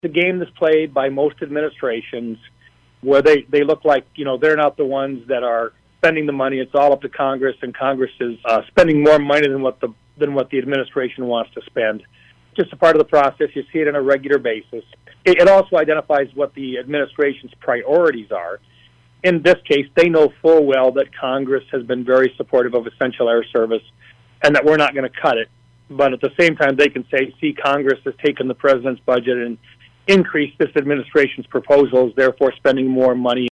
the game that's played by most administrations where they look like, they're not the ones that are spending the money. It's all up to Congress, and Congress is spending more money than what the administration wants to spend. Just a part of the process. You see it on a regular basis. It also identifies what the administration's priorities are. In this case, they know full well that Congress has been very supportive of essential air service and that we're not going to cut it. But at the same time, they can say, see, Congress has taken the president's budget and increased this administration's proposals, therefore spending more money